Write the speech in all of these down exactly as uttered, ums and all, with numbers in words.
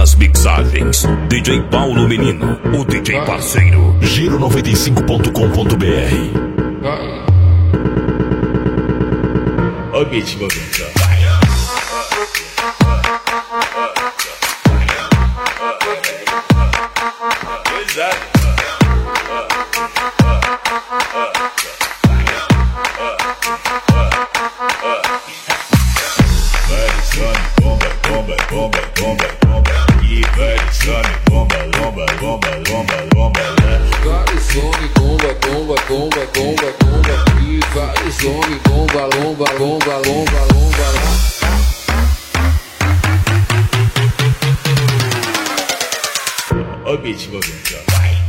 Nas mixagens, D J Paulo Menino, o D J parceiro. Giro noventa e cinco ponto com ponto br. Ó o beat movendo. Exato. Vai, some, bomba, bomba, bomba, bomba, bomba. E vai, some, bomba, lomba, lomba, lomba, lomba, lá. Vai, some, bomba, bomba, bomba, bomba, bomba. E vai, some, bomba, lomba, lomba, lomba, lomba, lá. Ó o beat movendo.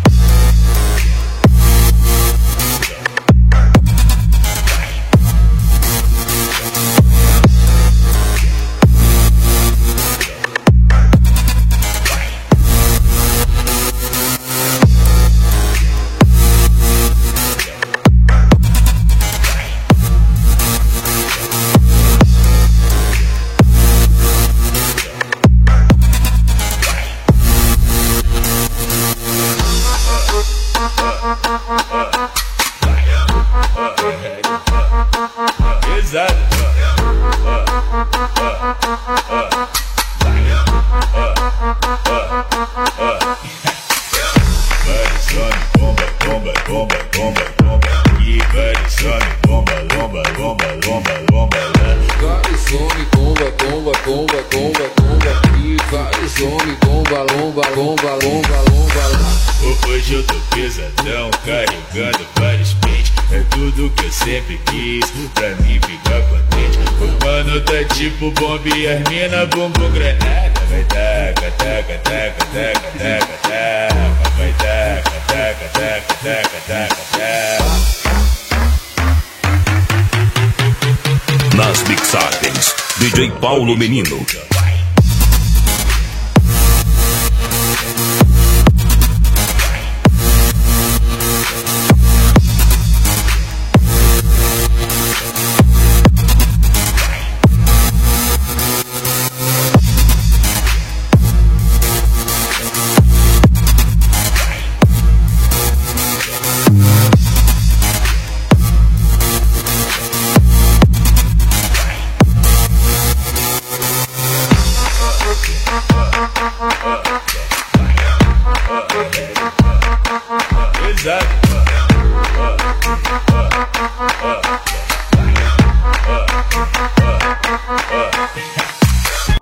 Exato. Vai, some, bomba, bomba, bomba, bomba, bomba. E vai, some, bomba, lomba, lomba, lomba, lomba, lá. Vai, some, bomba, bomba, bomba, bomba, bomba. E vai, some, bomba, lomba, lomba, lomba, lomba, lá. Hoje eu tô pesadão, carregando vários pentes. É tudo que eu sempre quis, pra mim ficar contente. O mano tá tipo bomba e as mina bumbum granada. Vai taca, taca, taca, taca, taca, taca. Vai taca, taca, taca, taca, taca, taca. Nas mixagens, D J Paulo Menino.